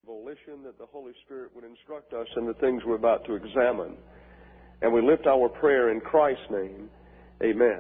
volition that the Holy Spirit would instruct us in the things we're about to examine. And we lift our prayer in Christ's name. Amen.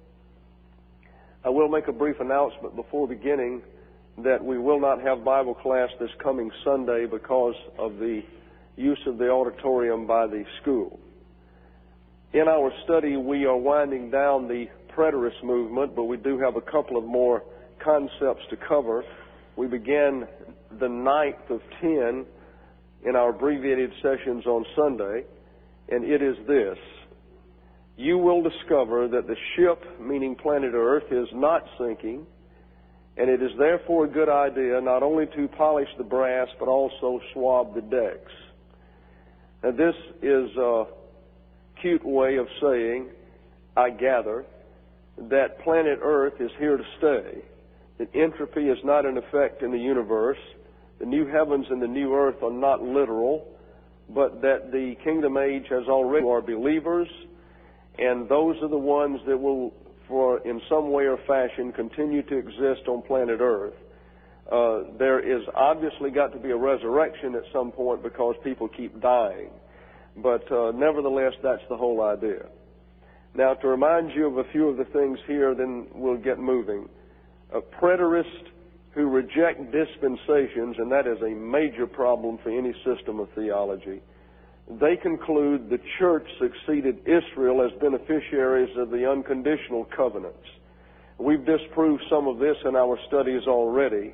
I will make a brief announcement before beginning that we will not have Bible class this coming Sunday because of the use of the auditorium by the school. In our study, we are winding down the preterist movement, but we do have a couple of more concepts to cover. We began the 9th of 10 in our abbreviated sessions on Sunday, and it is this. You will discover that the ship, meaning planet Earth, is not sinking, and it is therefore a good idea not only to polish the brass, but also swab the decks. Now, this is a cute way of saying, I gather, that planet Earth is here to stay, that entropy is not in effect in the universe, the new heavens and the new earth are not literal, but that the kingdom age has already are believers, and those are the ones that will, in some way or fashion, continue to exist on planet Earth. There is obviously got to be a resurrection at some point because people keep dying. But nevertheless, that's the whole idea. Now, to remind you of a few of the things here, then we'll get moving. Preterists who reject dispensations, and that is a major problem for any system of theology, they conclude the church succeeded Israel as beneficiaries of the unconditional covenants. We've disproved some of this in our studies already,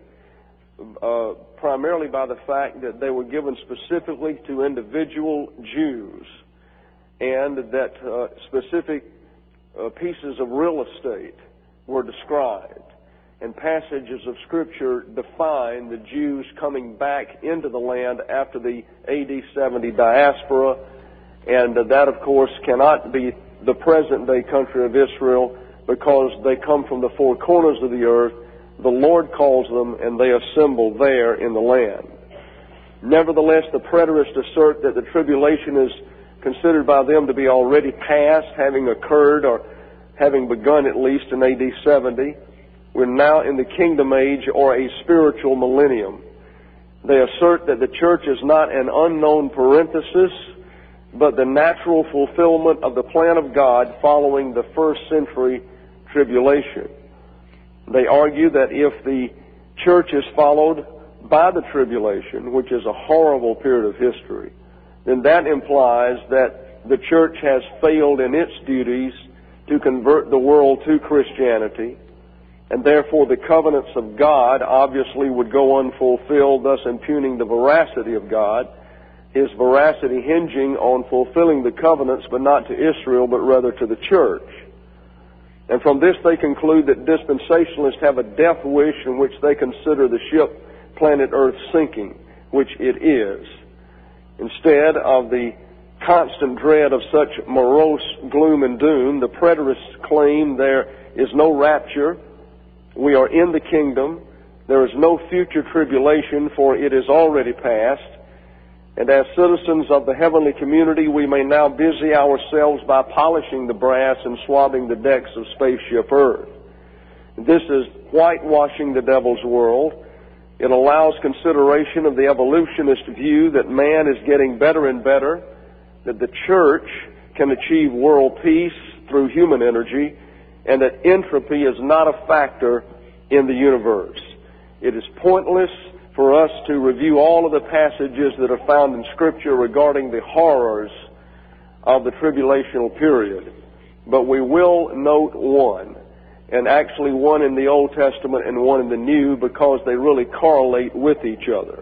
primarily by the fact that they were given specifically to individual Jews, and that specific pieces of real estate were described. And passages of Scripture define the Jews coming back into the land after the AD 70 diaspora, and that, of course, cannot be the present-day country of Israel because they come from the four corners of the earth. The Lord calls them, and they assemble there in the land. Nevertheless, the preterists assert that the tribulation is considered by them to be already past, having occurred or having begun at least in AD 70. We're now in the kingdom age or a spiritual millennium. They assert that the church is not an unknown parenthesis, but the natural fulfillment of the plan of God following the first century tribulation. They argue that if the church is followed by the tribulation, which is a horrible period of history, then that implies that the church has failed in its duties to convert the world to Christianity, and therefore the covenants of God obviously would go unfulfilled, thus impugning the veracity of God, His veracity hinging on fulfilling the covenants, but not to Israel, but rather to the church. And from this they conclude that dispensationalists have a death wish in which they consider the ship planet Earth sinking, which it is. Instead of the constant dread of such morose gloom and doom, the preterists claim there is no rapture. We are in the kingdom. There is no future tribulation, for it is already past. And as citizens of the heavenly community, we may now busy ourselves by polishing the brass and swabbing the decks of spaceship Earth. This is whitewashing the devil's world. It allows consideration of the evolutionist view that man is getting better and better, that the church can achieve world peace through human energy, and that entropy is not a factor in the universe. It is pointless for us to review all of the passages that are found in Scripture regarding the horrors of the tribulational period. But we will note one, and actually one in the Old Testament and one in the New, because they really correlate with each other.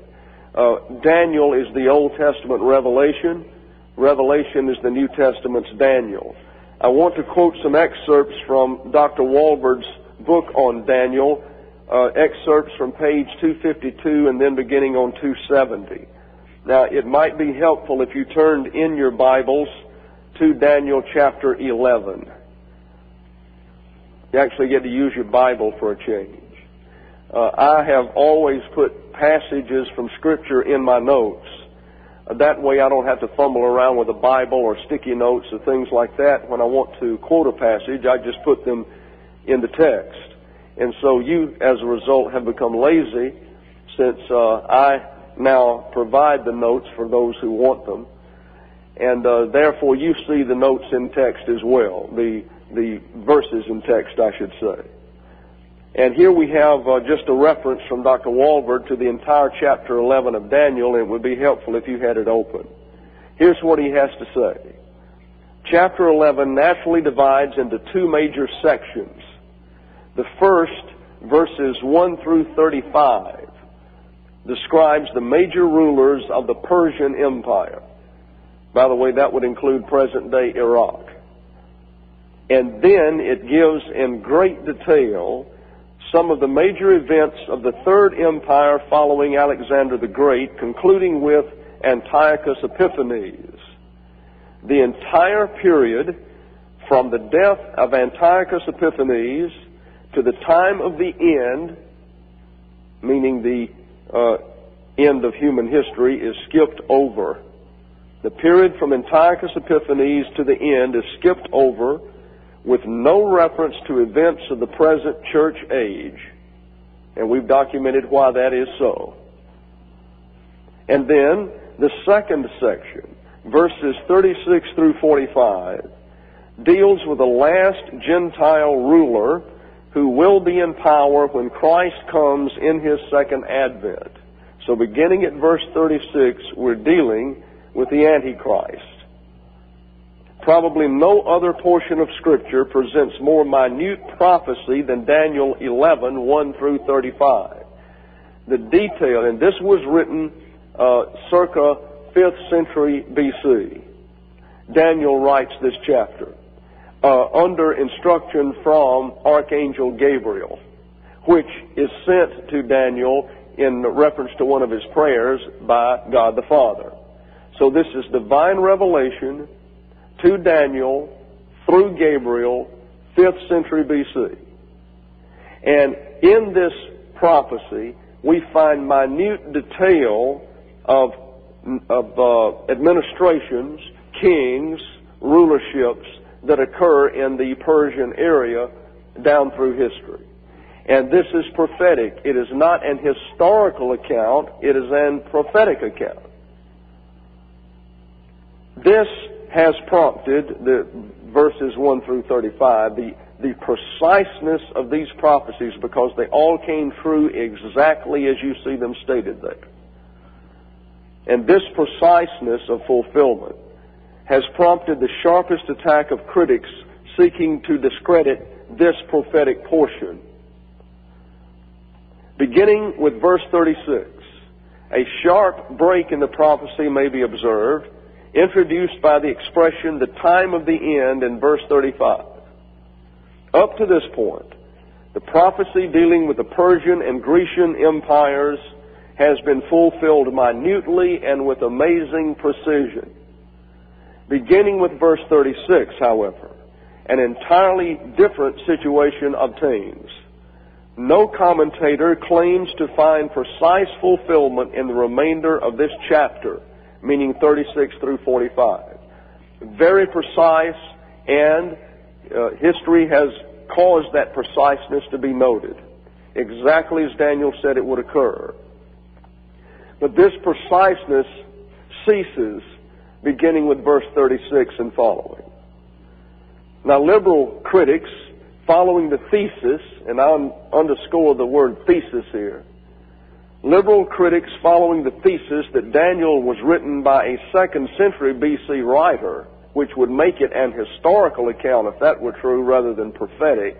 Daniel is the Old Testament Revelation. Revelation is the New Testament's Daniel. I want to quote some excerpts from Dr. Walberg's book on Daniel, excerpts from page 252 and then beginning on 270. Now, it might be helpful if you turned in your Bibles to Daniel chapter 11. You actually get to use your Bible for a change. I have always put passages from Scripture in my notes. That way I don't have to fumble around with a Bible or sticky notes or things like that. When I want to quote a passage, I just put them in the text. And so you, as a result, have become lazy since I now provide the notes for those who want them. And therefore you see the notes in text as well, the verses in text, I should say. And here we have just a reference from Dr. Walvoord to the entire chapter 11 of Daniel, and it would be helpful if you had it open. Here's what he has to say. Chapter 11 naturally divides into two major sections. The first, verses 1 through 35, describes the major rulers of the Persian Empire. By the way, that would include present-day Iraq. And then it gives in great detail some of the major events of the Third Empire following Alexander the Great, concluding with Antiochus Epiphanes. The entire period from the death of Antiochus Epiphanes to the time of the end, meaning the end of human history, is skipped over. The period from Antiochus Epiphanes to the end is skipped over with no reference to events of the present church age. And we've documented why that is so. And then the second section, verses 36 through 45, deals with the last Gentile ruler who will be in power when Christ comes in His second advent. So beginning at verse 36, we're dealing with the Antichrist. Probably no other portion of Scripture presents more minute prophecy than Daniel 11, 1 through 35. The detail, and this was written circa 5th century BC. Daniel writes this chapter under instruction from Archangel Gabriel, which is sent to Daniel in reference to one of his prayers by God the Father. So this is divine revelation to Daniel through Gabriel, 5th century BC. And in this prophecy, we find minute detail of administrations, kings, rulerships that occur in the Persian area down through history. And this is prophetic. It is not an historical account. It is an prophetic account. This has prompted the verses 1 through 35, the preciseness of these prophecies, because they all came true exactly as you see them stated there. And this preciseness of fulfillment has prompted the sharpest attack of critics seeking to discredit this prophetic portion. Beginning with verse 36, a sharp break in the prophecy may be observed, introduced by the expression, the time of the end, in verse 35. Up to this point, the prophecy dealing with the Persian and Grecian empires has been fulfilled minutely and with amazing precision. Beginning with verse 36, however, an entirely different situation obtains. No commentator claims to find precise fulfillment in the remainder of this chapter, meaning 36 through 45. Very precise, and history has caused that preciseness to be noted, exactly as Daniel said it would occur. But this preciseness ceases beginning with verse 36 and following. Now, liberal critics, following the thesis, and I'll underscore the word thesis here, liberal critics following the thesis that Daniel was written by a 2nd century BC writer, which would make it an historical account if that were true rather than prophetic,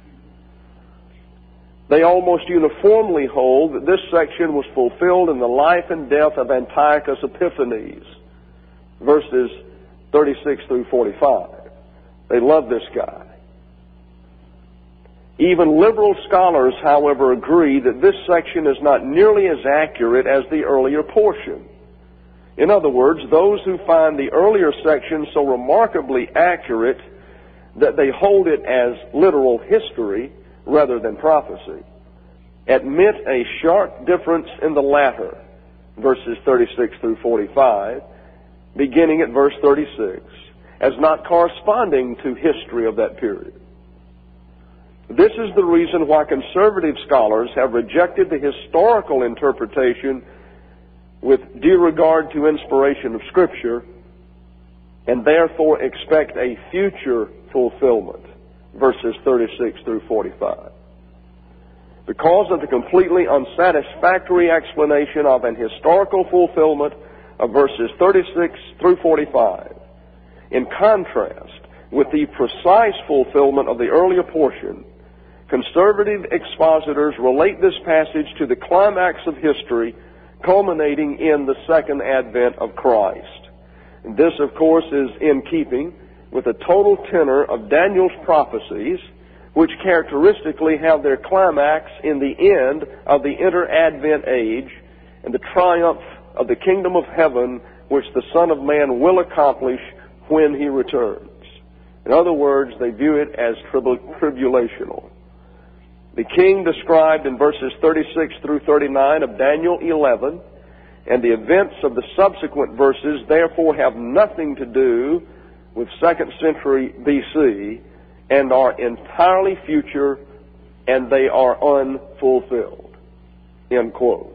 they almost uniformly hold that this section was fulfilled in the life and death of Antiochus Epiphanes, verses 36 through 45. They love this guy. Even liberal scholars, however, agree that this section is not nearly as accurate as the earlier portion. In other words, those who find the earlier section so remarkably accurate that they hold it as literal history rather than prophecy, admit a sharp difference in the latter, verses 36 through 45, beginning at verse 36, as not corresponding to history of that period. This is the reason why conservative scholars have rejected the historical interpretation with due regard to inspiration of Scripture, and therefore expect a future fulfillment, verses 36 through 45. Because of the completely unsatisfactory explanation of an historical fulfillment of verses 36 through 45, in contrast with the precise fulfillment of the earlier portion, conservative expositors relate this passage to the climax of history, culminating in the second advent of Christ. And this, of course, is in keeping with the total tenor of Daniel's prophecies, which characteristically have their climax in the end of the inter-advent age and the triumph of the kingdom of heaven, which the Son of Man will accomplish when He returns. In other words, they view it as tribulational. The king described in verses 36 through 39 of Daniel 11, and the events of the subsequent verses therefore have nothing to do with 2nd century BC and are entirely future, and they are unfulfilled. End quote.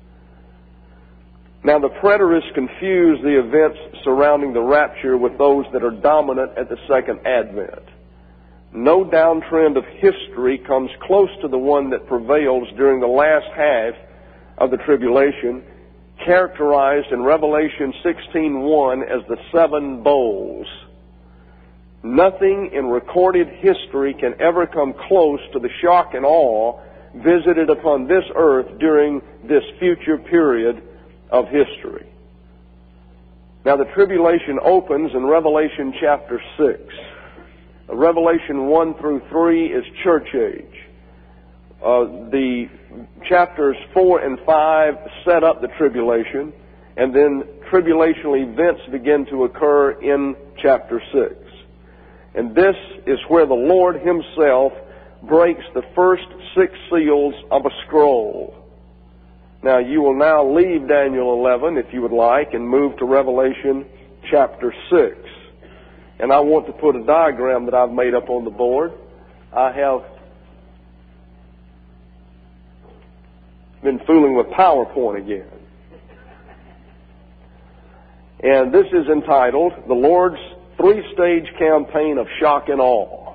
Now, the preterists confuse the events surrounding the rapture with those that are dominant at the second advent. No downtrend of history comes close to the one that prevails during the last half of the tribulation, characterized in Revelation 16:1 as the 7 bowls. Nothing in recorded history can ever come close to the shock and awe visited upon this earth during this future period of history. Now, the tribulation opens in Revelation chapter 6. Revelation 1 through 3 is church age. The chapters 4 and 5 set up the tribulation, and then tribulational events begin to occur in chapter 6. And this is where the Lord Himself breaks the first 6 seals of a scroll. Now, you will now leave Daniel 11, if you would like, and move to Revelation chapter 6. And I want to put a diagram that I've made up on the board. I have been fooling with PowerPoint again. And this is entitled, The Lord's 3-Stage Campaign of Shock and Awe.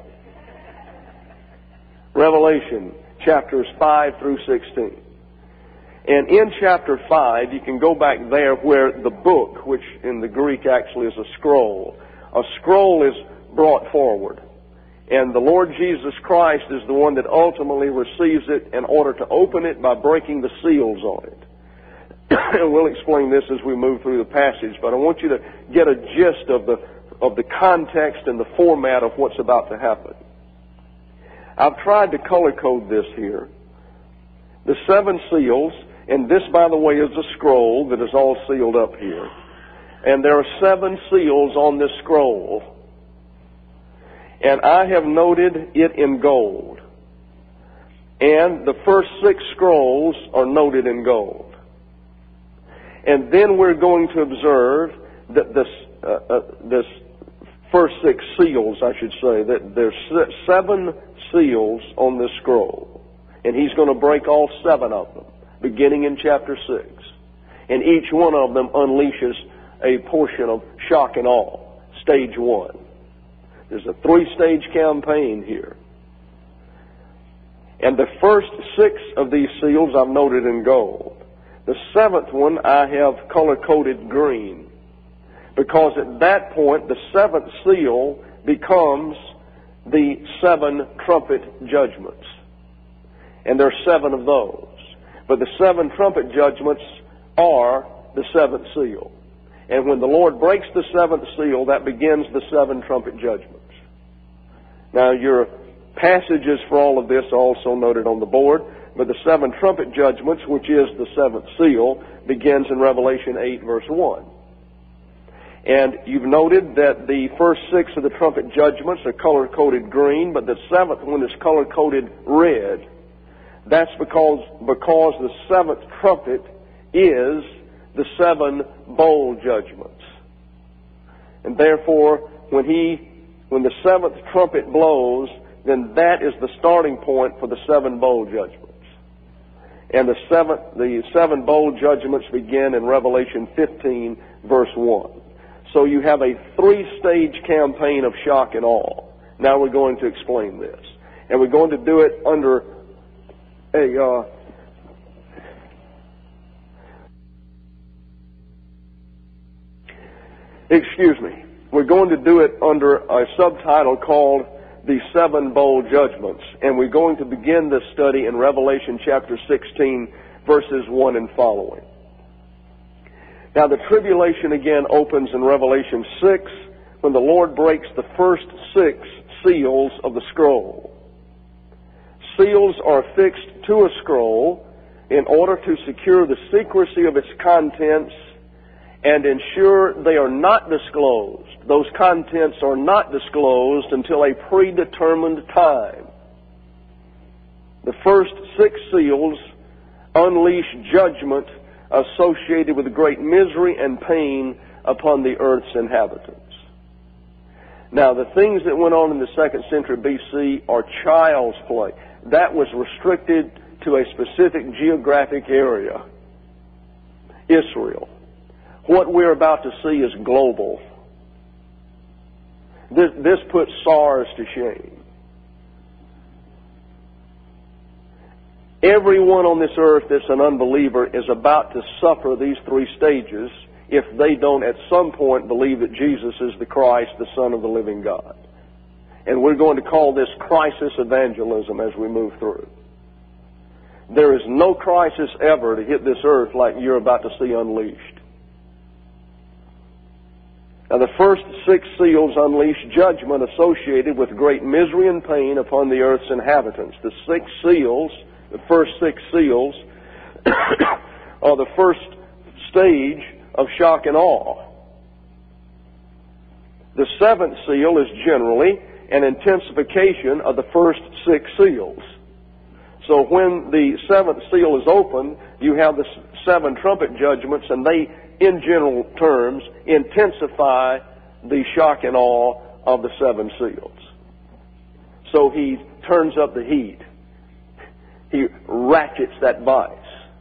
Revelation chapters 5 through 16. And in chapter 5, you can go back there where the book, which in the Greek actually is a scroll is brought forward. And the Lord Jesus Christ is the one that ultimately receives it in order to open it by breaking the seals on it. And we'll explain this as we move through the passage, but I want you to get a gist of the context and the format of what's about to happen. I've tried to color code this here. The 7 seals, and this, by the way, is a scroll that is all sealed up here. And there are 7 seals on this scroll. And I have noted it in gold. And the first 6 scrolls are noted in gold. And then we're going to observe that this first 6 seals, I should say, that there's 7 seals on this scroll. And He's going to break all 7 of them, beginning in chapter 6. And each one of them unleashes a portion of shock and awe. Stage 1. There's a 3-stage campaign here. And the first 6 of these seals I've noted in gold. The 7th one I have color-coded green. Because at that point, the 7th seal becomes the 7 trumpet judgments. And there are 7 of those. But the 7 trumpet judgments are the 7th seal. And when the Lord breaks the 7th seal, that begins the 7 trumpet judgments. Now, your passages for all of this are also noted on the board, but the 7 trumpet judgments, which is the 7th seal, begins in Revelation 8, verse 1. And you've noted that the first 6 of the trumpet judgments are color-coded green, but the 7th one is color-coded red. That's because the 7th trumpet is the 7 bowl judgments. And therefore, when the 7th trumpet blows, then that is the starting point for the 7 bowl judgments. And the seven bowl judgments begin in Revelation 15, verse 1. So you have a three-stage campaign of shock and awe. Now we're going to explain this. And we're going to do it under a We're going to do it under a subtitle called The Seven Bowl Judgments. And we're going to begin this study in Revelation chapter 16, verses 1 and following. Now the tribulation again opens in Revelation 6 when the Lord breaks the first 6 seals of the scroll. Seals are fixed to a scroll in order to secure the secrecy of its contents and ensure they are not disclosed. Those contents are not disclosed until a predetermined time. The first 6 seals unleash judgment associated with great misery and pain upon the earth's inhabitants. Now, the things that went on in the 2nd century BC are child's play. That was restricted to a specific geographic area, Israel. What we're about to see is global. This puts SARS to shame. Everyone on this earth that's an unbeliever is about to suffer these 3 stages if they don't at some point believe that Jesus is the Christ, the Son of the living God. And we're going to call this crisis evangelism as we move through. There is no crisis ever to hit this earth like you're about to see unleashed. Now the first 6 seals unleash judgment associated with great misery and pain upon the earth's inhabitants. The 6 seals, the first 6 seals, are the first stage of shock and awe. The 7th seal is generally an intensification of the first 6 seals. So when the 7th seal is opened, you have the 7 trumpet judgments, and they, in general terms, intensify the shock and awe of the 7 seals. So he turns up the heat. He ratchets that vice.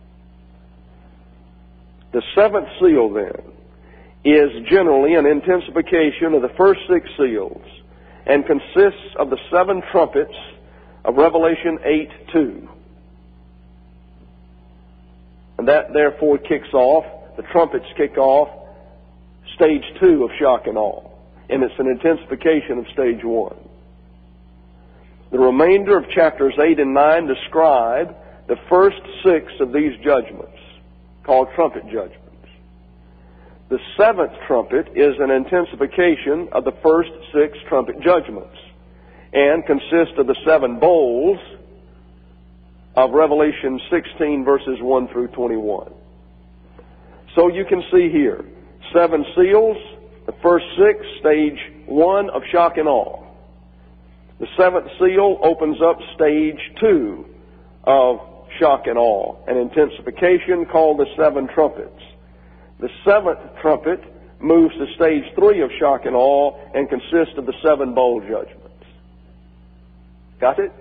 The 7th seal, then, is generally an intensification of the first 6 seals and consists of the 7 trumpets of Revelation 8:2. And that, therefore, kicks off, the trumpets kick off stage 2 of shock and awe. And it's an intensification of stage 1. The remainder of chapters 8 and 9 describe the first 6 of these judgments, called trumpet judgments. The 7th trumpet is an intensification of the first 6 trumpet judgments and consists of the 7 bowls of Revelation 16, verses 1 through 21. So you can see here, 7 seals, the first 6, stage 1 of shock and awe. The 7th seal opens up stage 2 of shock and awe, an intensification called the 7 trumpets. The 7th trumpet moves to stage 3 of shock and awe and consists of the 7 bowl judgments. Got it?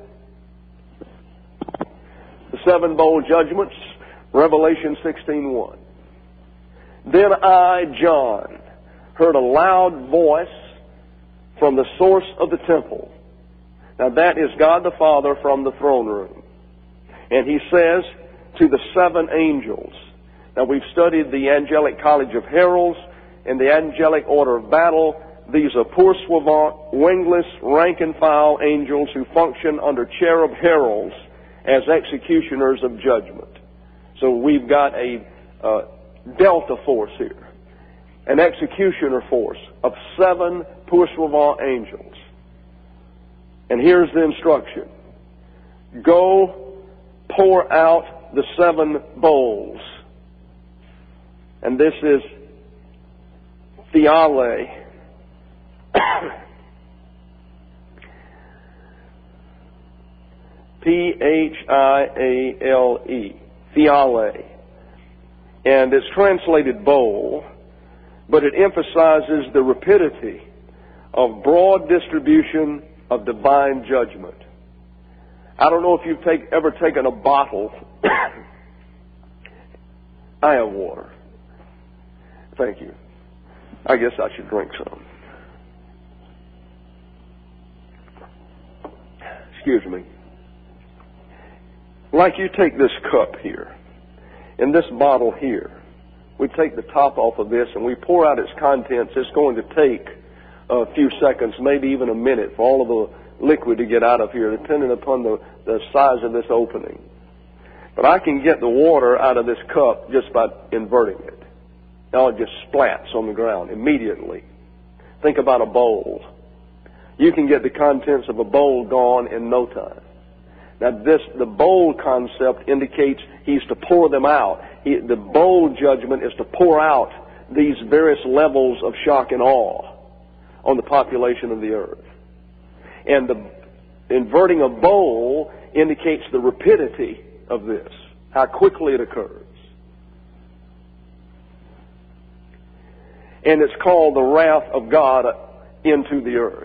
The 7 bowl judgments, Revelation 16:1. Then I, John, heard a loud voice from the source of the temple. Now that is God the Father from the throne room. And he says to the 7 angels. Now we've studied the angelic college of heralds and the angelic order of battle. These are poursuivant, wingless, rank-and-file angels who function under cherub heralds as executioners of judgment. So we've got a delta force here, an executioner force of 7 poursuivant angels. And here's the instruction. Go pour out the 7 bowls. And this is Thiale. P-H-I-A-L-E. Thiale. And it's translated bowl, but it emphasizes the rapidity of broad distribution of divine judgment. I don't know if you've ever taken a bottle I have water. Thank you. I guess I should drink some. Excuse me. Like you take this cup here, and this bottle here, we take the top off of this and we pour out its contents. It's going to take a few seconds, maybe even a minute, for all of the liquid to get out of here, depending upon the size of this opening. But I can get the water out of this cup just by inverting it. Now it just splats on the ground immediately. Think about a bowl. You can get the contents of a bowl gone in no time. Now the bowl concept indicates he's to pour them out. The bowl judgment is to pour out these various levels of shock and awe on the population of the earth. And the inverting a bowl indicates the rapidity of this, how quickly it occurs. And it's called the wrath of God into the earth.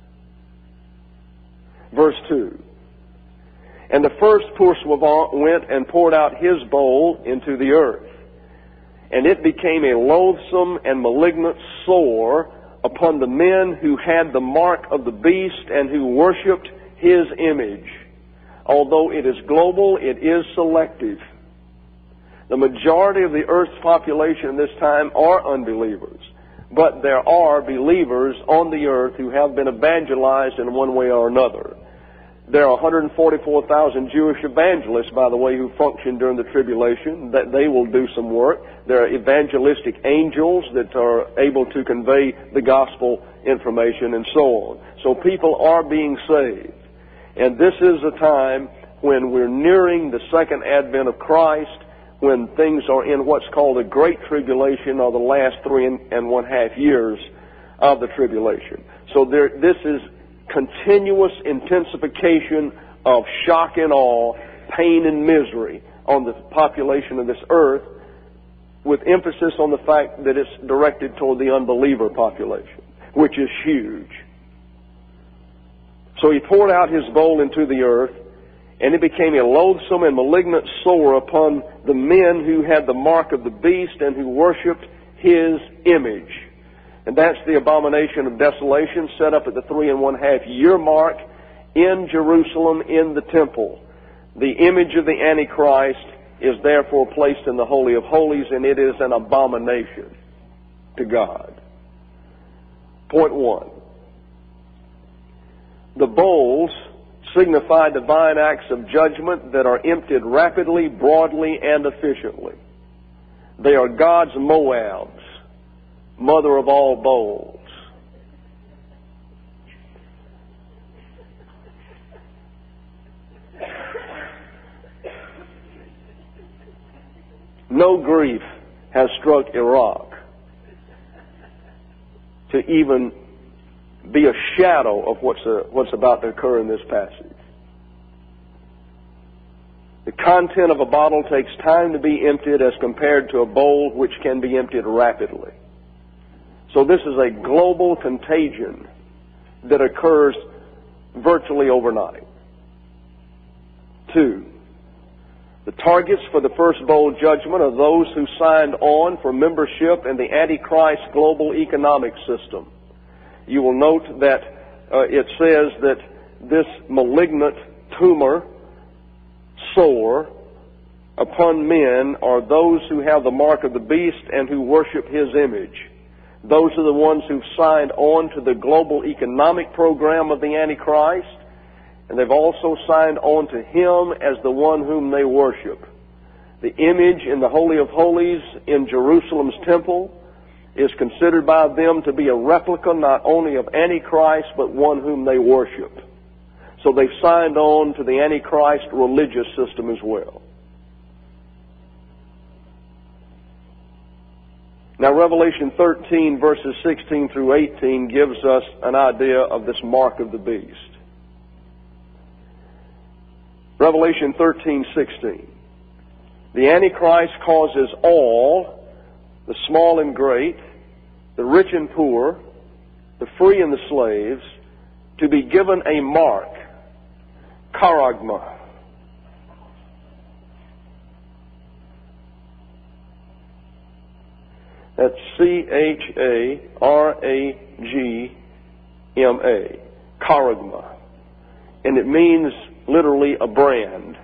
Verse 2. And the first went and poured out his bowl into the earth. And it became a loathsome and malignant sore upon the men who had the mark of the beast and who worshipped his image. Although it is global, it is selective. The majority of the earth's population this time are unbelievers. But there are believers on the earth who have been evangelized in one way or another. There are 144,000 Jewish evangelists, by the way, who function during the tribulation, that they will do some work. There are evangelistic angels that are able to convey the gospel information and so on. So people are being saved. And this is a time when we're nearing the second advent of Christ, when things are in what's called the Great Tribulation, or the last 3.5 years of the tribulation. So this is continuous intensification of shock and awe, pain and misery on the population of this earth, with emphasis on the fact that it's directed toward the unbeliever population, which is huge. So he poured out his bowl into the earth, and it became a loathsome and malignant sore upon the men who had the mark of the beast and who worshipped his image. And that's the abomination of desolation set up at the 3.5 year mark in Jerusalem in the temple. The image of the Antichrist is therefore placed in the Holy of Holies, and it is an abomination to God. Point 1. The bowls signify divine acts of judgment that are emptied rapidly, broadly, and efficiently. They are God's Moabs, mother of all bowls. No grief has struck Iraq to even be a shadow of what's about to occur in this passage. The content of a bottle takes time to be emptied as compared to a bowl which can be emptied rapidly. So this is a global contagion that occurs virtually overnight. 2. The targets for the first bowl judgment are those who signed on for membership in the Antichrist global economic system. You will note that it says that this malignant tumor sore upon men are those who have the mark of the beast and who worship his image. Those are the ones who've signed on to the global economic program of the Antichrist, and they've also signed on to him as the one whom they worship. The image in the Holy of Holies in Jerusalem's temple is considered by them to be a replica not only of Antichrist, but one whom they worship. So they've signed on to the Antichrist religious system as well. Now, Revelation 13, verses 16 through 18 gives us an idea of this mark of the beast. Revelation 13:16. The Antichrist causes all, the small and great, the rich and poor, the free and the slaves, to be given a mark, charagma. That's Charagma. Charagma. And it means literally a brand.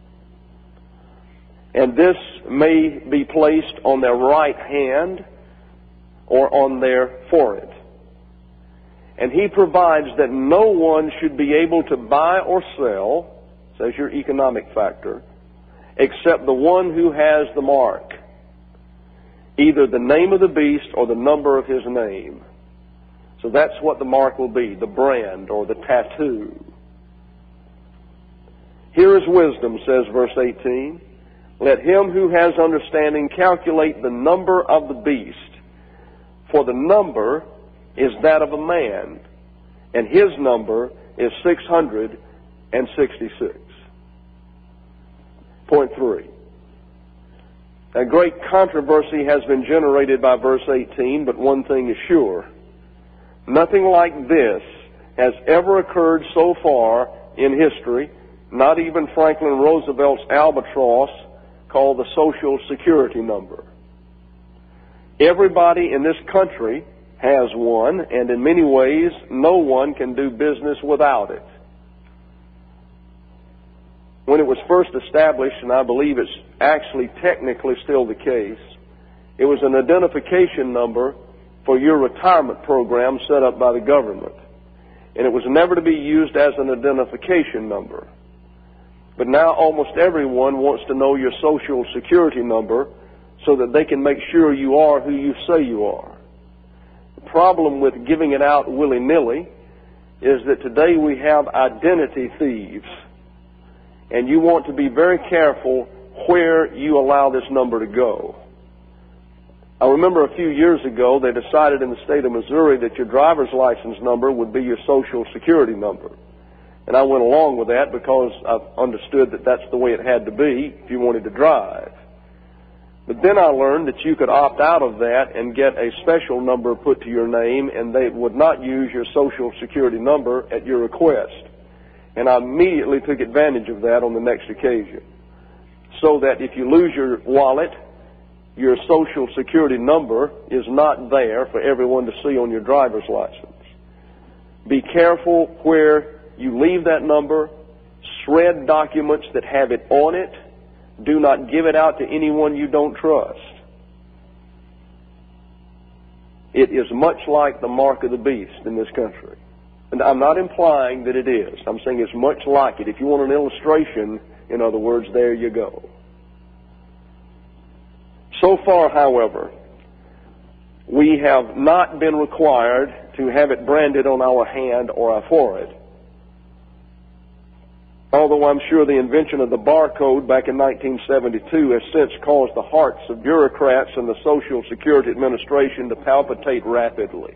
And this may be placed on their right hand or on their forehead. And he provides that no one should be able to buy or sell, says your economic factor, except the one who has the mark, either the name of the beast or the number of his name. So that's what the mark will be, the brand or the tattoo. Here is wisdom, says verse 18. Let him who has understanding calculate the number of the beast, for the number is that of a man, and his number is 666. Point 3. A great controversy has been generated by verse 18, but one thing is sure. Nothing like this has ever occurred so far in history, not even Franklin Roosevelt's albatross called the Social Security number. Everybody in this country has one, and in many ways, no one can do business without it. When it was first established, and I believe it's actually technically still the case, it was an identification number for your retirement program set up by the government. And it was never to be used as an identification number. But now almost everyone wants to know your Social Security number so that they can make sure you are who you say you are. The problem with giving it out willy-nilly is that today we have identity thieves. And you want to be very careful where you allow this number to go. I remember a few years ago they decided in the state of Missouri that your driver's license number would be your Social Security number. And I went along with that because I understood that that's the way it had to be if you wanted to drive. But then I learned that you could opt out of that and get a special number put to your name, and they would not use your Social Security number at your request. And I immediately took advantage of that on the next occasion. So that if you lose your wallet, your Social Security number is not there for everyone to see on your driver's license. Be careful where you leave that number. Shred documents that have it on it. Do not give it out to anyone you don't trust. It is much like the mark of the beast in this country. And I'm not implying that it is. I'm saying it's much like it. If you want an illustration, in other words, there you go. So far, however, we have not been required to have it branded on our hand or our forehead. Although I'm sure the invention of the barcode back in 1972 has since caused the hearts of bureaucrats and the Social Security Administration to palpitate rapidly.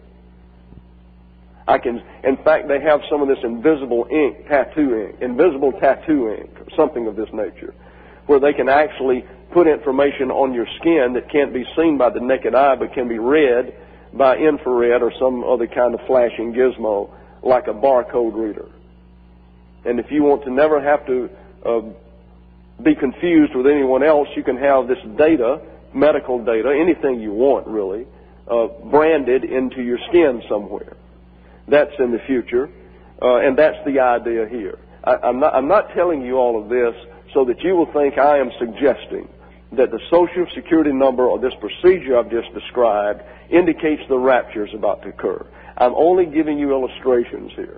In fact, they have some of this invisible tattoo ink, or something of this nature, where they can actually put information on your skin that can't be seen by the naked eye, but can be read by infrared or some other kind of flashing gizmo, like a barcode reader. And if you want to never have to be confused with anyone else, you can have this data, medical data, anything you want really, branded into your skin somewhere. That's in the future, and that's the idea here. I'm not telling you all of this so that you will think I am suggesting that the Social Security number or this procedure I've just described indicates the rapture is about to occur. I'm only giving you illustrations here.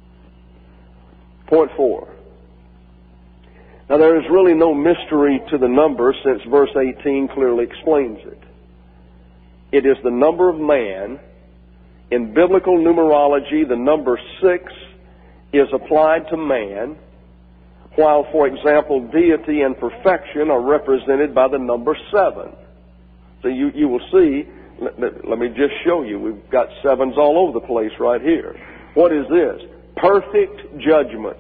Point 4. Now there is really no mystery to the number since verse 18 clearly explains it. It is the number of man. In biblical numerology, the number 6 is applied to man, while, for example, deity and perfection are represented by the number 7. So you will see, let me just show you, we've got 7s all over the place right here. What is this? Perfect judgment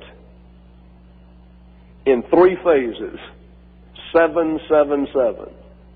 in 3 phases. 7, 7, 7.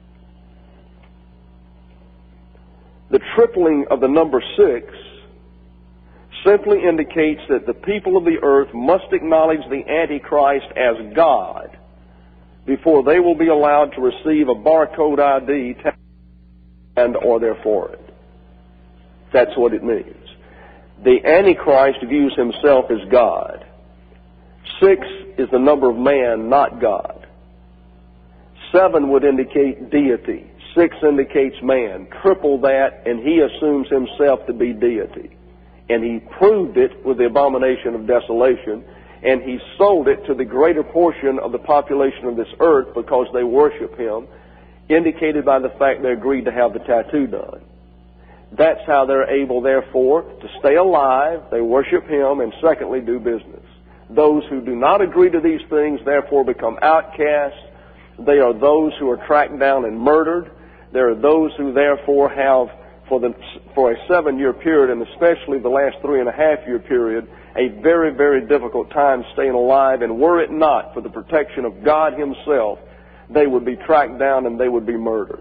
The tripling of the number 6 simply indicates that the people of the earth must acknowledge the Antichrist as God before they will be allowed to receive a barcode ID and or they're for it. That's what it means. The Antichrist views himself as God. 6 is the number of man, not God. 7 would indicate deity. 6 indicates man. Triple that, and he assumes himself to be deity. And he proved it with the abomination of desolation, and he sold it to the greater portion of the population of this earth because they worship him, indicated by the fact they agreed to have the tattoo done. That's how they're able, therefore, to stay alive. They worship him, and secondly, do business. Those who do not agree to these things, therefore, become outcasts. They are those who are tracked down and murdered. There are those who, therefore, have, for a 7-year period, and especially the last 3.5-year period, a very, very difficult time staying alive. And were it not for the protection of God himself, they would be tracked down and they would be murdered.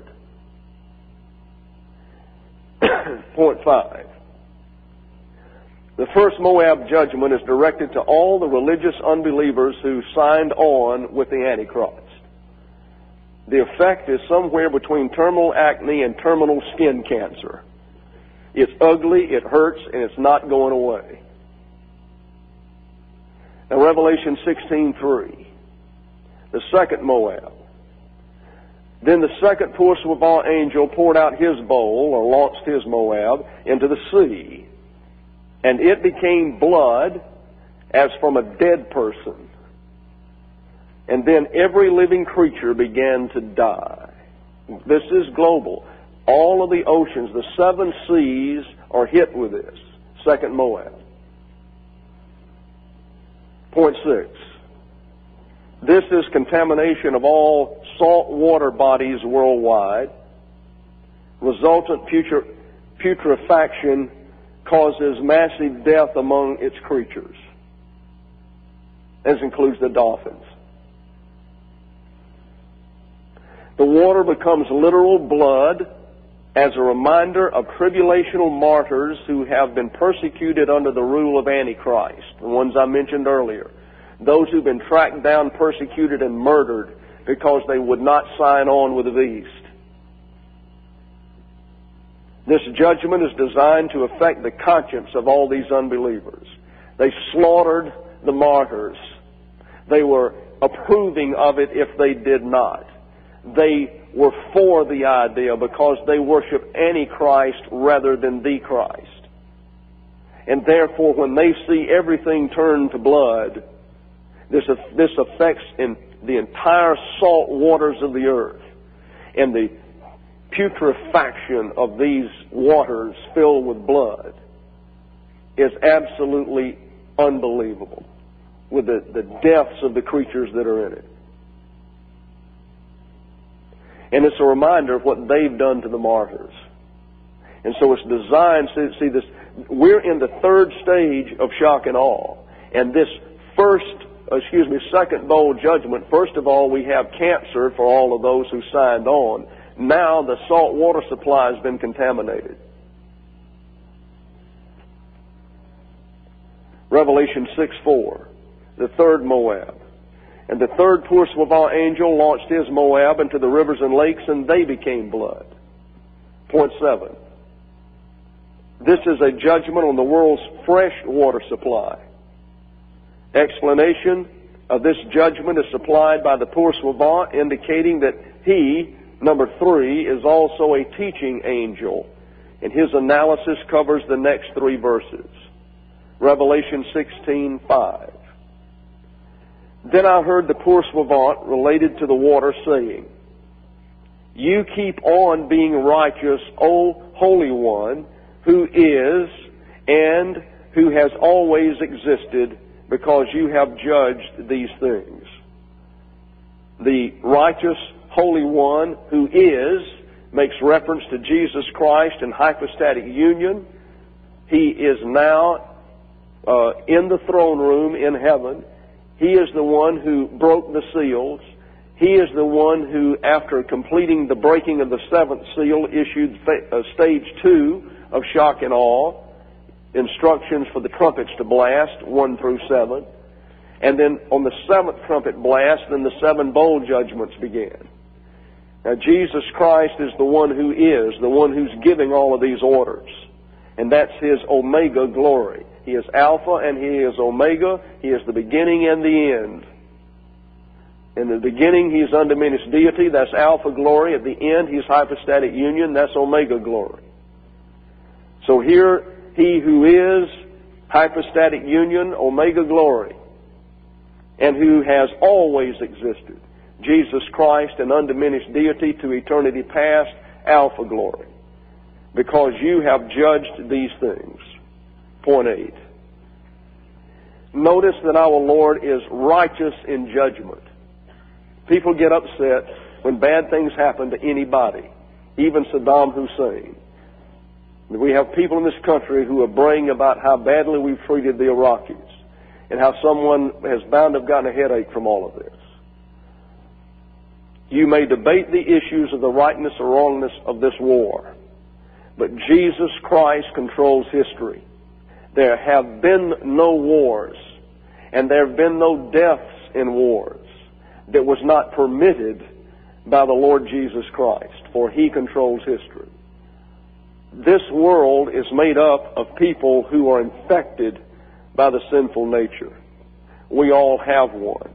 Point 5. The first Moab judgment is directed to all the religious unbelievers who signed on with the Antichrist. The effect is somewhere between terminal acne and terminal skin cancer. It's ugly, it hurts, and it's not going away. Now, Revelation 16:3, the second Moab. Then the second Pur-Shavah angel poured out his bowl, or launched his Moab, into the sea, and it became blood as from a dead person. And then every living creature began to die. This is global. All of the oceans, the 7 seas, are hit with this. Second Moab. Point 6. This is contamination of all salt water bodies worldwide. Resultant putrefaction causes massive death among its creatures. This includes the dolphins. The water becomes literal blood as a reminder of tribulational martyrs who have been persecuted under the rule of Antichrist, the ones I mentioned earlier. Those who've been tracked down, persecuted, and murdered because they would not sign on with the beast. This judgment is designed to affect the conscience of all these unbelievers. They slaughtered the martyrs. They were approving of it if they did not. They were for the idea because they worship Antichrist rather than the Christ. And therefore, when they see everything turn to blood, this affects in the entire salt waters of the earth. And the putrefaction of these waters filled with blood is absolutely unbelievable, with the deaths of the creatures that are in it. And it's a reminder of what they've done to the martyrs. And so it's designed, see this, we're in the 3rd stage of shock and awe. And this second bowl judgment, first of all, we have cancer for all of those who signed on. Now the salt water supply has been contaminated. Revelation 6:4, the 3rd Moab. And the 3rd Pur-Shavah angel launched his Moab into the rivers and lakes, and they became blood. Point 7. This is a judgment on the world's fresh water supply. Explanation of this judgment is supplied by the Pur-Shavah, indicating that he, number 3, is also a teaching angel, and his analysis covers the next 3 verses. Revelation 16:5. Then I heard the Pur-Shavah related to the water saying, "You keep on being righteous, O Holy One, who is and who has always existed, because you have judged these things." The righteous Holy One who is makes reference to Jesus Christ in hypostatic union. He is now in the throne room in heaven. He is the one who broke the seals. He is the one who, after completing the breaking of the 7th seal, issued stage 2 of shock and awe, instructions for the trumpets to blast, 1 through 7. And then on the 7th trumpet blast, then the 7 bowl judgments began. Now, Jesus Christ is the one who is, the one who's giving all of these orders. And that's His Omega glory. He is Alpha and He is Omega. He is the beginning and the end. In the beginning, He is undiminished deity. That's Alpha glory. At the end, He's hypostatic union. That's Omega glory. So here, He who is hypostatic union, Omega glory, and who has always existed, Jesus Christ, an undiminished deity to eternity past, Alpha glory, because you have judged these things. Point 8. Notice that our Lord is righteous in judgment. People get upset when bad things happen to anybody, even Saddam Hussein. We have people in this country who are bragging about how badly we've treated the Iraqis and how someone has bound to have gotten a headache from all of this. You may debate the issues of the rightness or wrongness of this war, but Jesus Christ controls history. There have been no wars, and there have been no deaths in wars that was not permitted by the Lord Jesus Christ, for He controls history. This world is made up of people who are infected by the sinful nature. We all have one.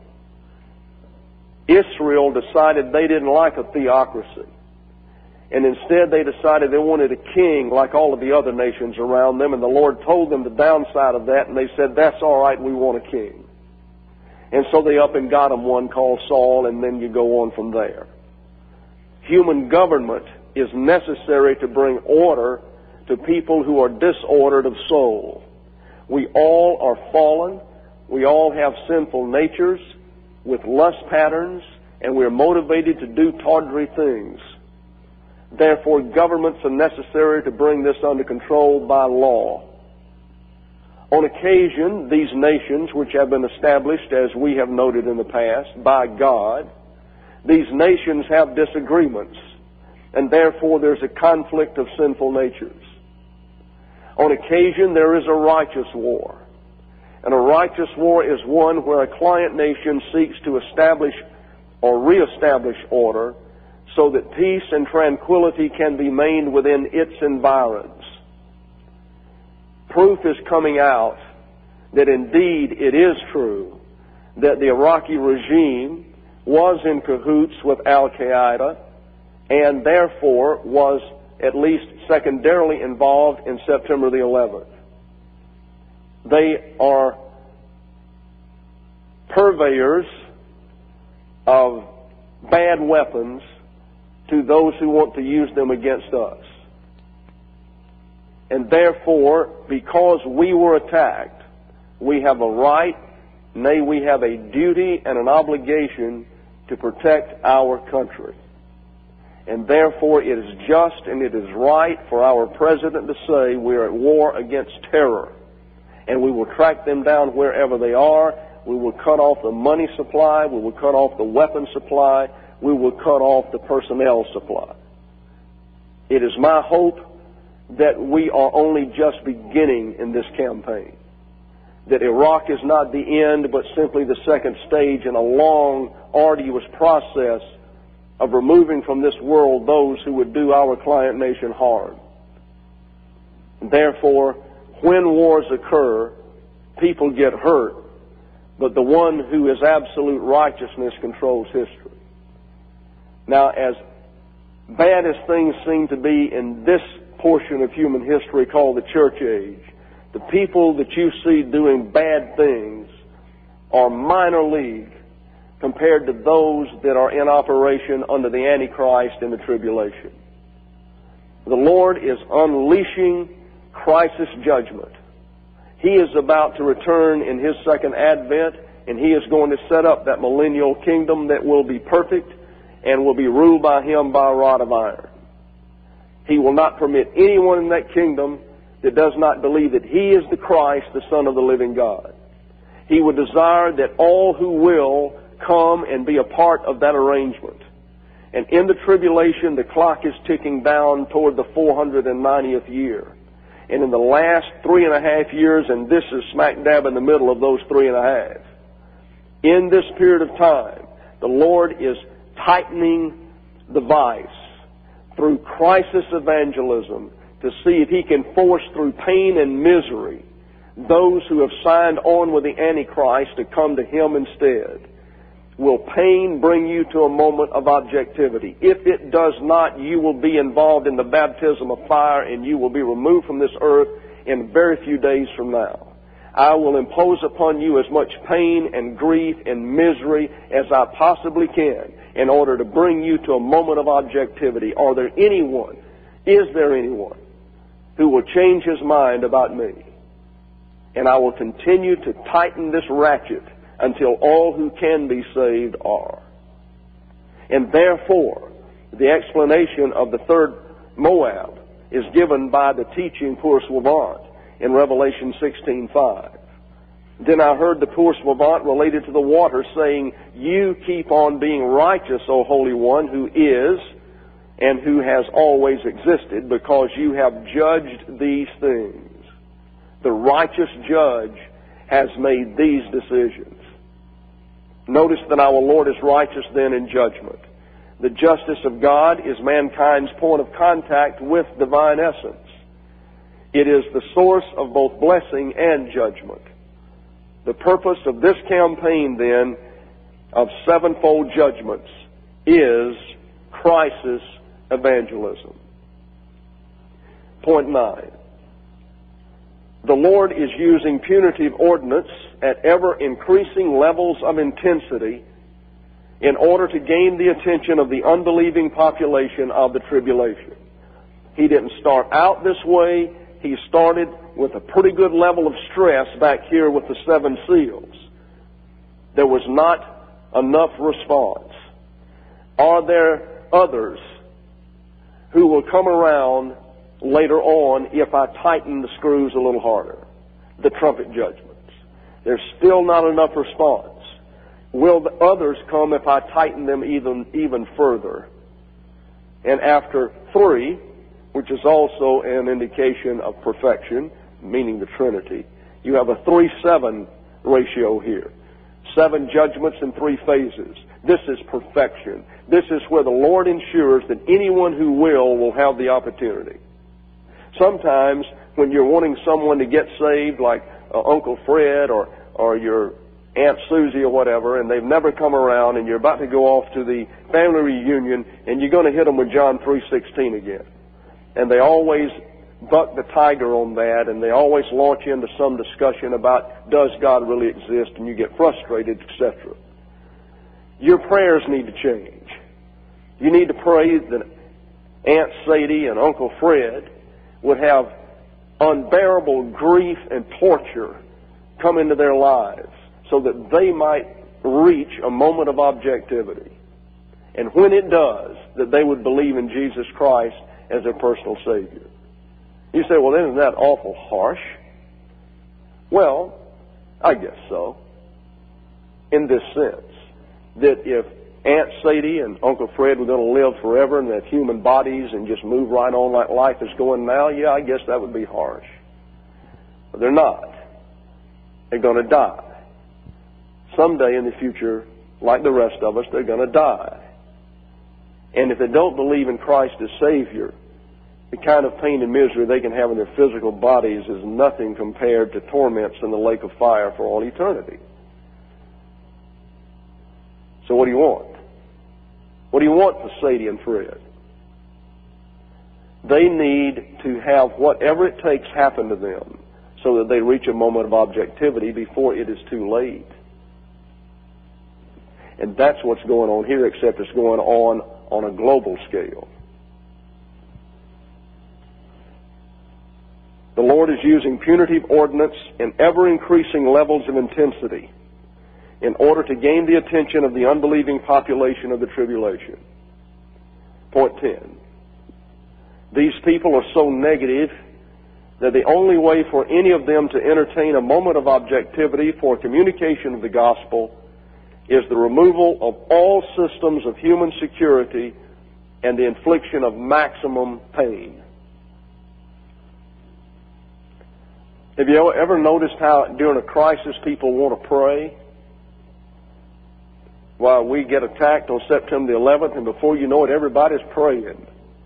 Israel decided they didn't like a theocracy. And instead they decided they wanted a king like all of the other nations around them. And the Lord told them the downside of that. And they said, that's all right, we want a king. And so they up and got them one called Saul, and then you go on from there. Human government is necessary to bring order to people who are disordered of soul. We all are fallen. We all have sinful natures with lust patterns, and we're motivated to do tawdry things. Therefore, governments are necessary to bring this under control by law. On occasion, these nations, which have been established, as we have noted in the past, by God, these nations have disagreements, and therefore there's a conflict of sinful natures. On occasion, there is a righteous war. And a righteous war is one where a client nation seeks to establish or reestablish order so that peace and tranquility can be maintained within its environs. Proof is coming out that indeed it is true that the Iraqi regime was in cahoots with Al-Qaeda and therefore was at least secondarily involved in September the 11th. They are purveyors of bad weapons to those who want to use them against us. And therefore, because we were attacked, we have a right, nay, we have a duty and an obligation to protect our country. And therefore, it is just and it is right for our president to say we're at war against terror. And we will track them down wherever they are. We will cut off the money supply. We will cut off the weapon supply. We will cut off the personnel supply. It is my hope that we are only just beginning in this campaign. That Iraq is not the end, but simply the second stage in a long, arduous process of removing from this world those who would do our client nation harm. Therefore, when wars occur, people get hurt, but the one who is absolute righteousness controls history. Now, as bad as things seem to be in this portion of human history called the church age, the people that you see doing bad things are minor league compared to those that are in operation under the Antichrist in the tribulation. The Lord is unleashing crisis judgment. He is about to return in His second advent, and He is going to set up that millennial kingdom that will be perfect and will be ruled by Him by a rod of iron. He will not permit anyone in that kingdom that does not believe that He is the Christ, the Son of the living God. He would desire that all who will come and be a part of that arrangement. And in the tribulation, the clock is ticking down toward the 490th year. And in the last 3.5 years, and this is smack dab in the middle of those 3.5, in this period of time, the Lord is tightening device through crisis evangelism to see if he can force through pain and misery those who have signed on with the Antichrist to come to him instead. Will pain bring you to a moment of objectivity? If it does not, you will be involved in the baptism of fire and you will be removed from this earth in very few days from now. I will impose upon you as much pain and grief and misery as I possibly can in order to bring you to a moment of objectivity. Is there anyone who will change his mind about me? And I will continue to tighten this ratchet until all who can be saved are. And therefore, the explanation of the third Moab is given by the teaching Pour Suivant in Revelation 16:5. Then I heard the Pour Suivant related to the water, saying, you keep on being righteous, O Holy One, who is and who has always existed, because you have judged these things. The righteous judge has made these decisions. Notice that our Lord is righteous then in judgment. The justice of God is mankind's point of contact with divine essence. It is the source of both blessing and judgment. The purpose of this campaign, then, of sevenfold judgments is crisis evangelism. Point 9. The Lord is using punitive ordinance at ever-increasing levels of intensity in order to gain the attention of the unbelieving population of the tribulation. He didn't start out this way. He started with a pretty good level of stress back here with the 7 seals. There was not enough response. Are there others who will come around later on if I tighten the screws a little harder? The trumpet judgments. There's still not enough response. Will the others come if I tighten them even further? And after 3, which is also an indication of perfection, meaning the Trinity, you have a 3-7 ratio here. 7 judgments in 3 phases. This is perfection. This is where the Lord ensures that anyone who will have the opportunity. Sometimes when you're wanting someone to get saved, like Uncle Fred or your Aunt Susie or whatever, and they've never come around, and you're about to go off to the family reunion, and you're going to hit them with John 3:16 again. And they always buck the tiger on that, and they always launch into some discussion about, does God really exist, and you get frustrated, etc. Your prayers need to change. You need to pray that Aunt Sadie and Uncle Fred would have unbearable grief and torture come into their lives so that they might reach a moment of objectivity. And when it does, that they would believe in Jesus Christ as their personal Savior. You say, well, isn't that awful harsh? Well, I guess so. In this sense, that if Aunt Sadie and Uncle Fred were going to live forever and have human bodies and just move right on like life is going now, yeah, I guess that would be harsh. But they're not. They're going to die. Someday in the future, like the rest of us, they're going to die. And if they don't believe in Christ as Savior, the kind of pain and misery they can have in their physical bodies is nothing compared to torments in the lake of fire for all eternity. So what do you want? What do you want for Sadie and Fred? They need to have whatever it takes happen to them so that they reach a moment of objectivity before it is too late. And that's what's going on here, except it's going on a global scale. The Lord is using punitive ordinance in ever-increasing levels of intensity in order to gain the attention of the unbelieving population of the tribulation. Point 10. These people are so negative that the only way for any of them to entertain a moment of objectivity for communication of the gospel is the removal of all systems of human security and the infliction of maximum pain. Have you ever noticed how during a crisis people want to pray? While we get attacked on September the 11th, and before you know it, everybody's praying.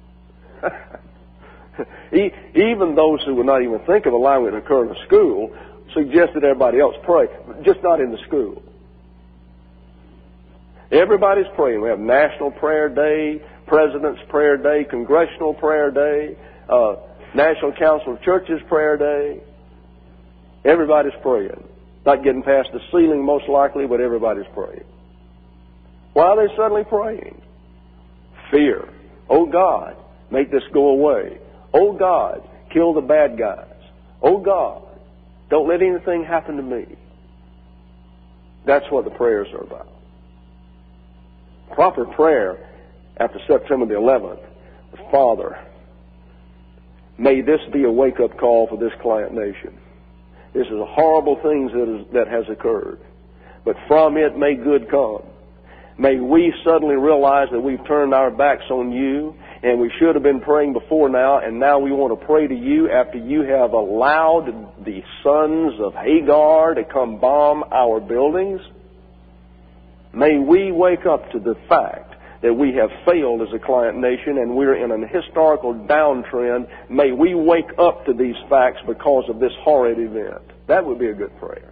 Even those who would not even think of allowing it to occur in a school suggested everybody else pray, just not in the school. Everybody's praying. We have National Prayer Day, President's Prayer Day, Congressional Prayer Day, National Council of Churches Prayer Day. Everybody's praying. Not getting past the ceiling most likely, but everybody's praying. Why are they suddenly praying? Fear. Oh God, make this go away. Oh God, kill the bad guys. Oh God, don't let anything happen to me. That's what the prayers are about. Proper prayer after September the 11th was, Father, may this be a wake-up call for this client nation. This is a horrible thing that has occurred, but from it may good come. May we suddenly realize that we've turned our backs on you, and we should have been praying before now, and now we want to pray to you after you have allowed the sons of Hagar to come bomb our buildings. May we wake up to the fact that we have failed as a client nation and we're in an historical downtrend. May we wake up to these facts because of this horrid event. That would be a good prayer.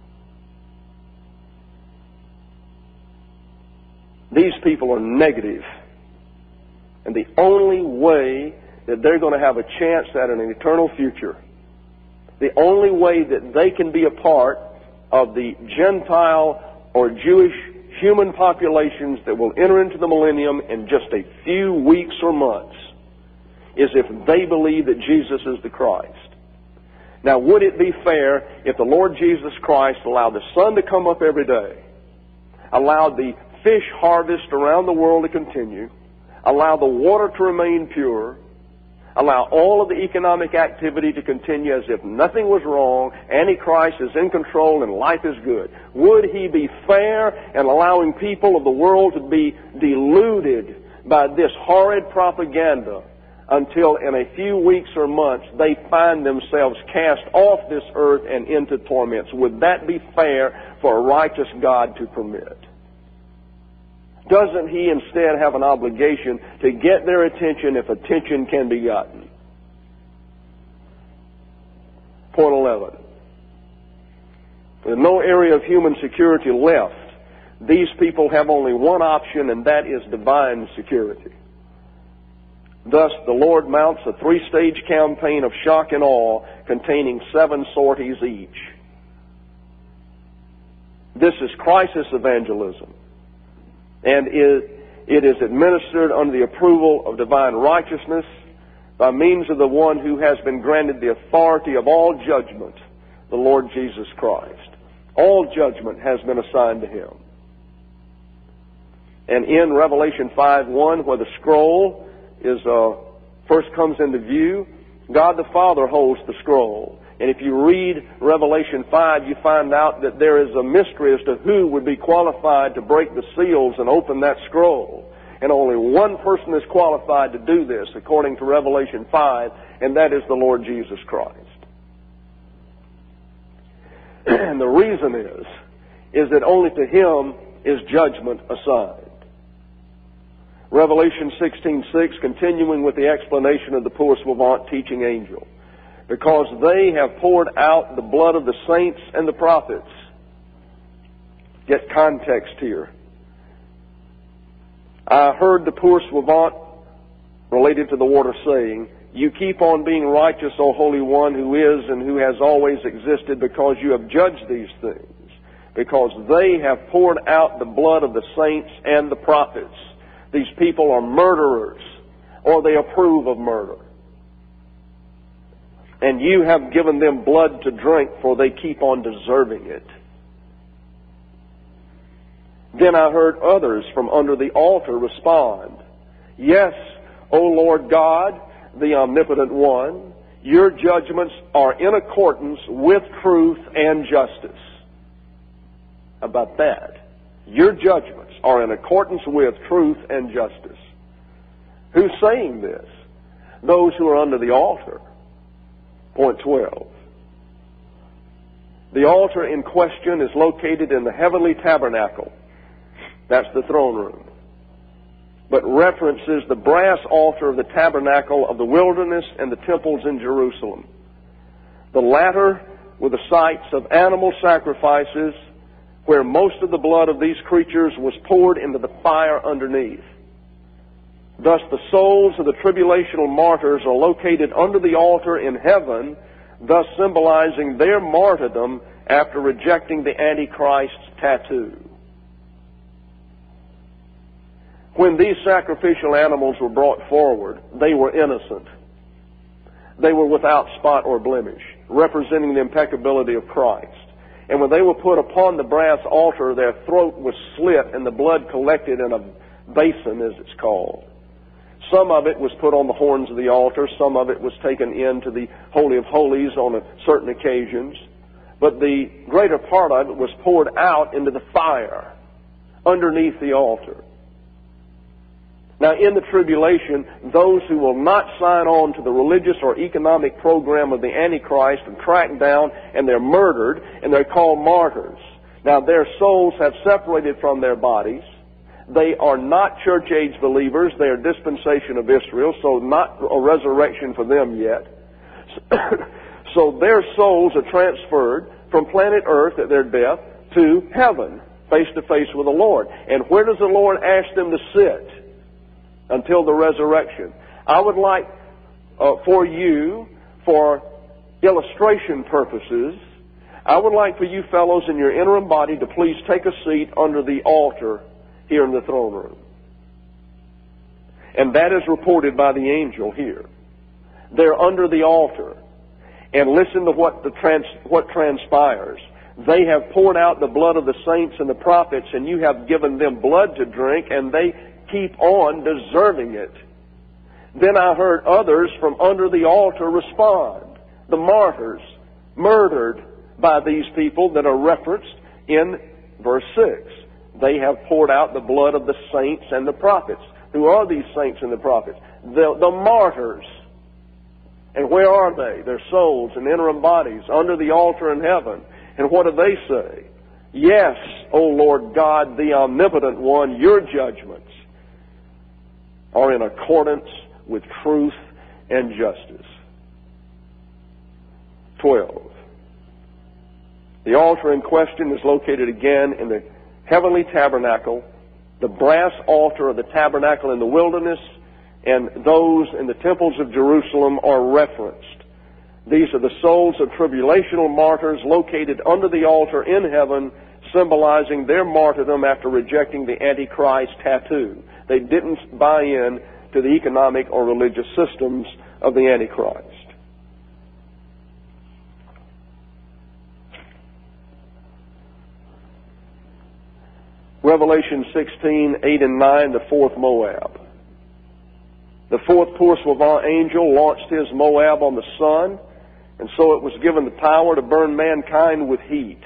These people are negative. And the only way that they're going to have a chance at an eternal future, the only way that they can be a part of the Gentile or Jewish human populations that will enter into the millennium in just a few weeks or months is if they believe that Jesus is the Christ. Now, would it be fair if the Lord Jesus Christ allowed the sun to come up every day, allowed the fish harvest around the world to continue, allow the water to remain pure, allow all of the economic activity to continue as if nothing was wrong, Antichrist is in control, and life is good? Would he be fair in allowing people of the world to be deluded by this horrid propaganda until in a few weeks or months they find themselves cast off this earth and into torments? Would that be fair for a righteous God to permit? Doesn't he instead have an obligation to get their attention if attention can be gotten? Point 11. With no area of human security left, these people have only one option, and that is divine security. Thus, the Lord mounts a 3-stage campaign of shock and awe containing 7 sorties each. This is crisis evangelism. And it is administered under the approval of divine righteousness by means of the one who has been granted the authority of all judgment, the Lord Jesus Christ. All judgment has been assigned to him. And in Revelation 5:1, where the scroll is first comes into view, God the Father holds the scroll. And if you read Revelation 5, you find out that there is a mystery as to who would be qualified to break the seals and open that scroll. And only one person is qualified to do this, according to Revelation 5, and that is the Lord Jesus Christ. And the reason is that only to him is judgment assigned. Revelation 16:6, continuing with the explanation of the Pour Suivant teaching angel. Because they have poured out the blood of the saints and the prophets. Get context here. I heard the Pour Suivant related to the water saying, you keep on being righteous, O Holy One, who is and who has always existed, because you have judged these things. Because they have poured out the blood of the saints and the prophets. These people are murderers, or they approve of murder. And you have given them blood to drink, for they keep on deserving it. Then I heard others from under the altar respond, yes, O Lord God, the Omnipotent One, your judgments are in accordance with truth and justice. How about that? Your judgments are in accordance with truth and justice. Who's saying this? Those who are under the altar. Point 12. The altar in question is located in the heavenly tabernacle. That's the throne room. But references the brass altar of the tabernacle of the wilderness and the temples in Jerusalem. The latter were the sites of animal sacrifices where most of the blood of these creatures was poured into the fire underneath. Thus the souls of the tribulational martyrs are located under the altar in heaven, thus symbolizing their martyrdom after rejecting the Antichrist's tattoo. When these sacrificial animals were brought forward, they were innocent. They were without spot or blemish, representing the impeccability of Christ. And when they were put upon the brass altar, their throat was slit and the blood collected in a basin, as it's called. Some of it was put on the horns of the altar. Some of it was taken into the Holy of Holies on certain occasions. But the greater part of it was poured out into the fire underneath the altar. Now, in the tribulation, those who will not sign on to the religious or economic program of the Antichrist are tracked down and they're murdered, and they're called martyrs. Now, their souls have separated from their bodies. They are not church-age believers. They are dispensation of Israel, so not a resurrection for them yet. So their souls are transferred from planet Earth at their death to heaven, face to face with the Lord. And where does the Lord ask them to sit until the resurrection? I would like for you, for illustration purposes, I would like for you fellows in your interim body to please take a seat under the altar here in the throne room. And that is reported by the angel here. They're under the altar. And listen to what transpires. They have poured out the blood of the saints and the prophets, and you have given them blood to drink, and they keep on deserving it. Then I heard others from under the altar respond. The martyrs murdered by these people that are referenced in verse 6. They have poured out the blood of the saints and the prophets. Who are these saints and the prophets? The martyrs. And where are they? Their souls and interim bodies under the altar in heaven. And what do they say? Yes, O Lord God, the omnipotent one, your judgments are in accordance with truth and justice. 12. The altar in question is located again in the heavenly tabernacle, the brass altar of the tabernacle in the wilderness, and those in the temples of Jerusalem are referenced. These are the souls of tribulational martyrs located under the altar in heaven, symbolizing their martyrdom after rejecting the Antichrist tattoo. They didn't buy in to the economic or religious systems of the Antichrist. Revelation 16, 8 and 9, the fourth Moab. The fourth Poursuivant angel launched his Moab on the sun, and so it was given the power to burn mankind with heat.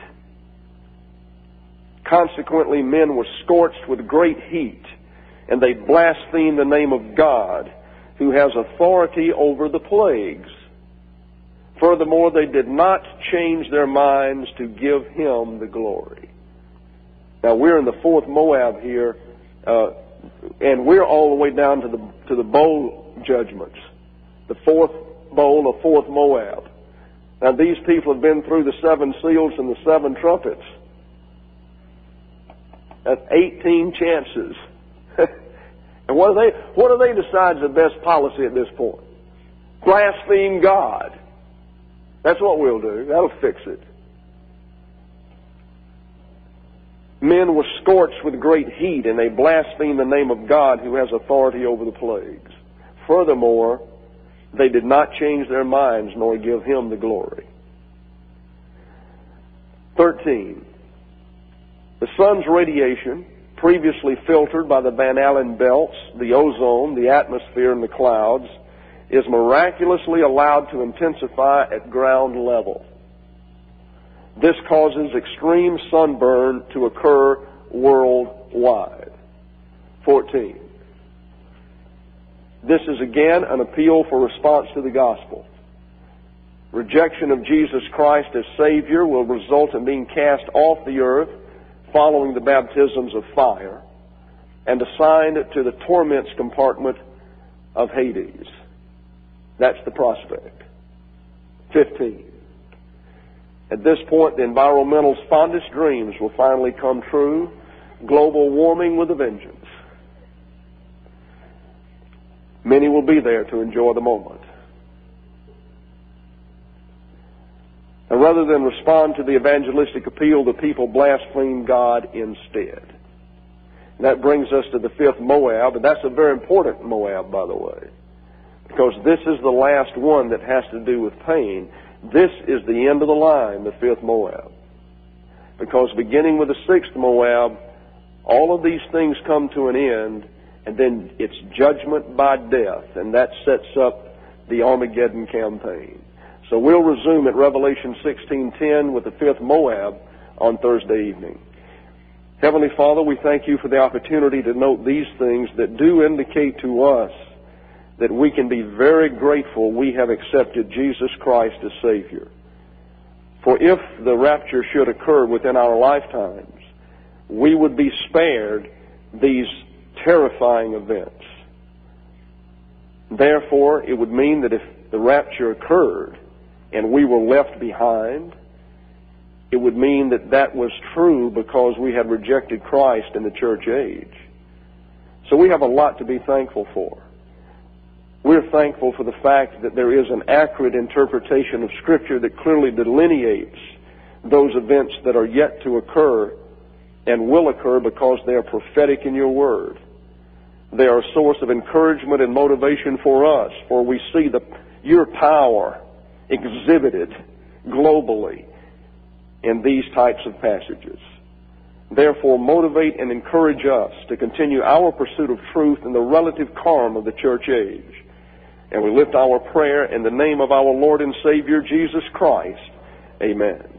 Consequently, men were scorched with great heat, and they blasphemed the name of God, who has authority over the plagues. Furthermore, they did not change their minds to give him the glory. Now, we're in the fourth Moab here, and we're all the way down to the bowl judgments. The fourth bowl of fourth Moab. Now, these people have been through the 7 seals and the 7 trumpets. That's 18 chances. And what do they decide is the best policy at this point? Blaspheme God. That's what we'll do. That'll fix it. Men were scorched with great heat, and they blasphemed the name of God, who has authority over the plagues. Furthermore, they did not change their minds nor give him the glory. 13. The sun's radiation, previously filtered by the Van Allen belts, the ozone, the atmosphere, and the clouds, is miraculously allowed to intensify at ground level. This causes extreme sunburn to occur worldwide. 14. This is again an appeal for response to the gospel. Rejection of Jesus Christ as Savior will result in being cast off the earth following the baptisms of fire. and assigned to the torments compartment of Hades. That's the prospect. 15. At this point, the environmental's fondest dreams will finally come true. Global warming with a vengeance. Many will be there to enjoy the moment. And rather than respond to the evangelistic appeal, the people blaspheme God instead. And that brings us to the fifth Moab, and that's a very important Moab, by the way, because this is the last one that has to do with pain. This is the end of the line, the fifth Moab. Because beginning with the sixth Moab, all of these things come to an end, and then it's judgment by death, and that sets up the Armageddon campaign. So we'll resume at Revelation 16:10 with the fifth Moab on Thursday evening. Heavenly Father, we thank you for the opportunity to note these things that do indicate to us that we can be very grateful we have accepted Jesus Christ as Savior. For if the rapture should occur within our lifetimes, we would be spared these terrifying events. Therefore, it would mean that if the rapture occurred and we were left behind, it would mean that that was true because we had rejected Christ in the church age. So we have a lot to be thankful for. We're thankful for the fact that there is an accurate interpretation of Scripture that clearly delineates those events that are yet to occur and will occur because they are prophetic in your Word. They are a source of encouragement and motivation for us, for we see your power exhibited globally in these types of passages. Therefore, motivate and encourage us to continue our pursuit of truth in the relative calm of the church age. And we lift our prayer in the name of our Lord and Savior, Jesus Christ. Amen.